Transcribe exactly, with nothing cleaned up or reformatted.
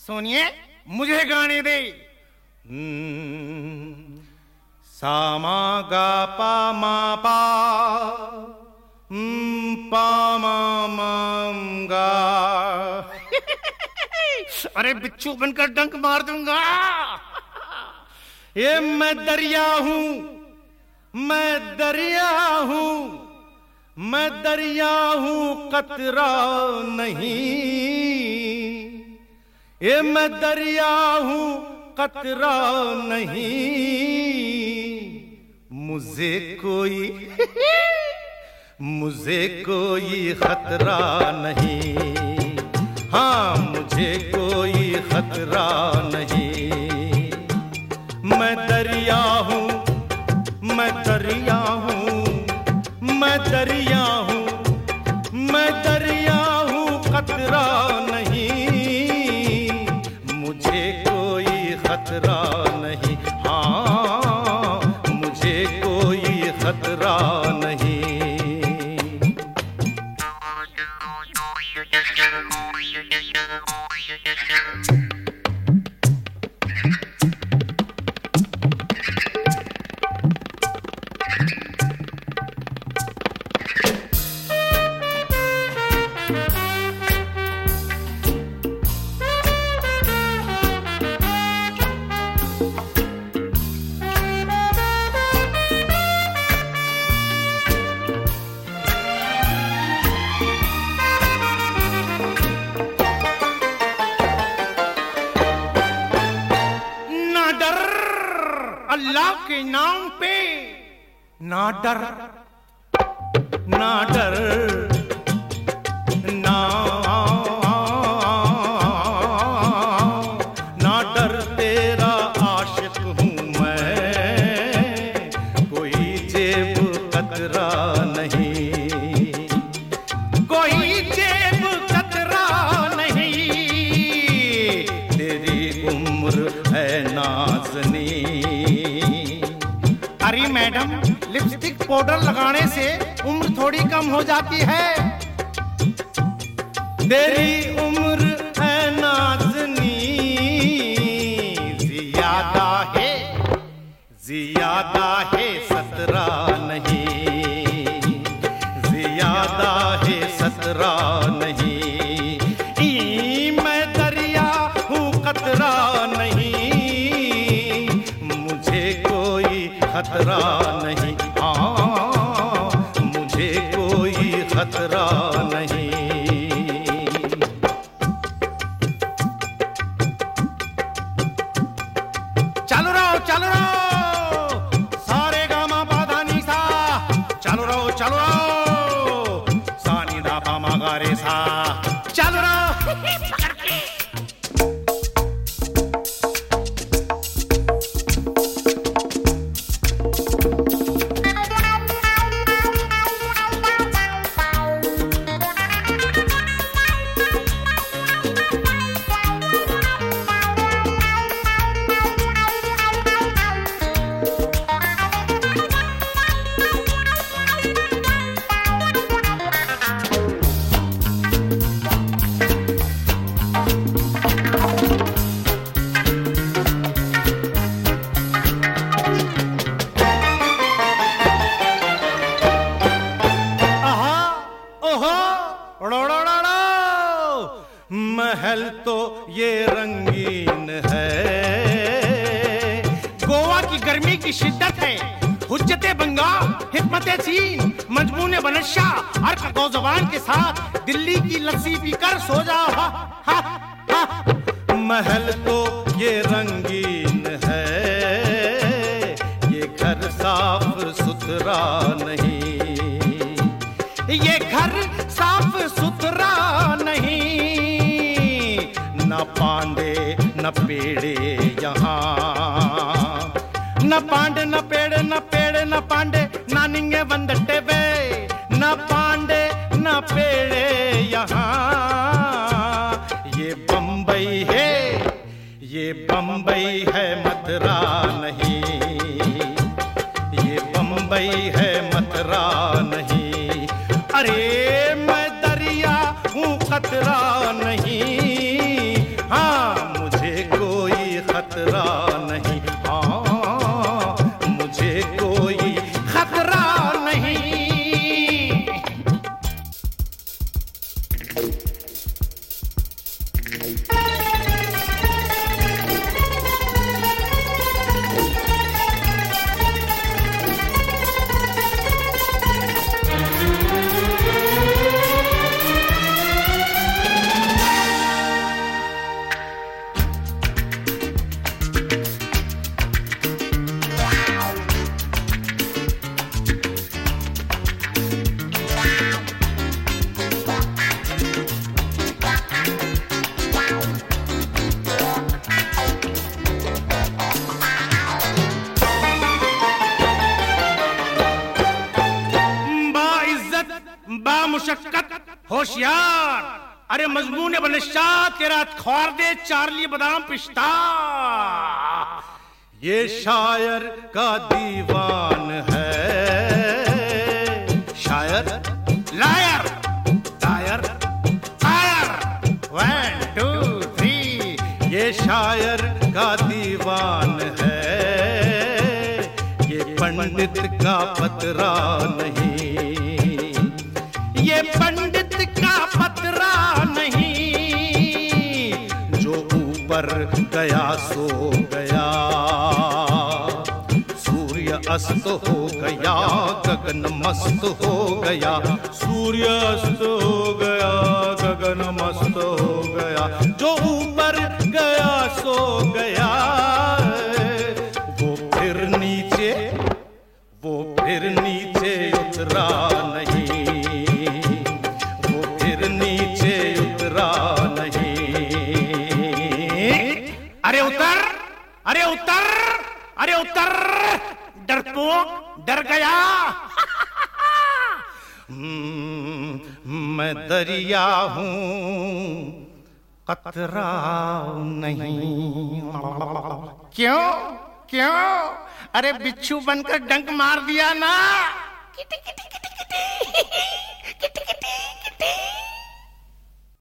सुनिए, मुझे गाने दे। सा मा गा पा मा पा पा मा मा गा। अरे बिच्छू बनकर डंक मार दूंगा। ये मैं दरिया हूं, मैं दरिया हूं, मैं दरिया हूं कतरा नहीं। ये मैं दरिया हूं कतरा नहीं। मुझे कोई मुझे कोई खतरा नहीं। हाँ, मुझे कोई खतरा नहीं। मैं दरिया हूँ, मैं दरिया हूँ, मैं दरिया हूँ, मैं दरिया हूँ खतरा नहीं। मुझे कोई खतरा नहीं। हाँ, मुझे कोई खतरा नहीं। अल्लाह के नाम पे ना डर, ना डर, ना ना डर, तेरा आशिक हूँ मैं। कोई जेब कतरा नहीं, कोई जेब कतरा नहीं। तेरी उम्र है नाज़नी। अरे मैडम, लिपस्टिक पाउडर लगाने से उम्र थोड़ी कम हो जाती है। तेरी उम्र है नाज़नी। ज़ियादा है, ज़ियादा है सतरा नहीं। ज़ियादा है सतरा नहीं। ई मैं दरिया हूँ कतरा नहीं। मुझे कोई खतरा नहीं। हाँ, मुझे कोई खतरा नहीं। चलो रहो, चलो रहो, सारे गामा पाधा नी सा। चलो रहो, चलो रहो, सा नी दा पा मा गा रे सा। चलो रहो। महल तो ये रंगीन है। गोवा की गर्मी की शिद्दत है। हुज्जते बंगाल, हिकमते चीन, मजमूने बनशा, हर गौजवान के साथ दिल्ली की लस्सी पीकर सो जाओ। हा, हा, हा। महल तो ये रंगीन है। ये घर साफ सुथरा नहीं। ये घर साफ सुथरा नहीं। न पांडे न पेड़े यहाँ। न पांडे न पेड़े, न पेड़े न पांडे, ना निंगे वंदटे बे। न पांडे न पेड़े यहाँ। ये बम्बई है, ये बम्बई है मथुरा नहीं। ये बम्बई है मथुरा नहीं। अरे मैं दरिया हूँ कतरा नहीं। हाँ, खतरा नहीं, हाँ मुझे कोई खतरा नहीं। बामुशक्कत होशियार, अरे मजमून बनशात तेरा ख्वार दे चार्ली बादाम पिस्ता। ये शायर का दीवान है, शायर liar tyre fire one two three. ये शायर का दीवान है, ये पंडित का पतरा नहीं, ये पंडित का पतरा नहीं। जो ऊपर गया सो गया, सूर्य अस्त हो गया, गगन मस्त हो गया। सूर्य अस्त हो गया, गगन मस्त हो गया। जो ऊपर गया सो गया, वो फिर नीचे, वो फिर नीचे उतरा नहीं, अरे उतर, अरे उतर, अरे उतर, डरपोक डर गया। मैं दरिया हूं कतरा नहीं। क्यों क्यों? अरे बिच्छू बनकर डंक मार दिया ना। Kitty kitty kitty kitty kitty kitty.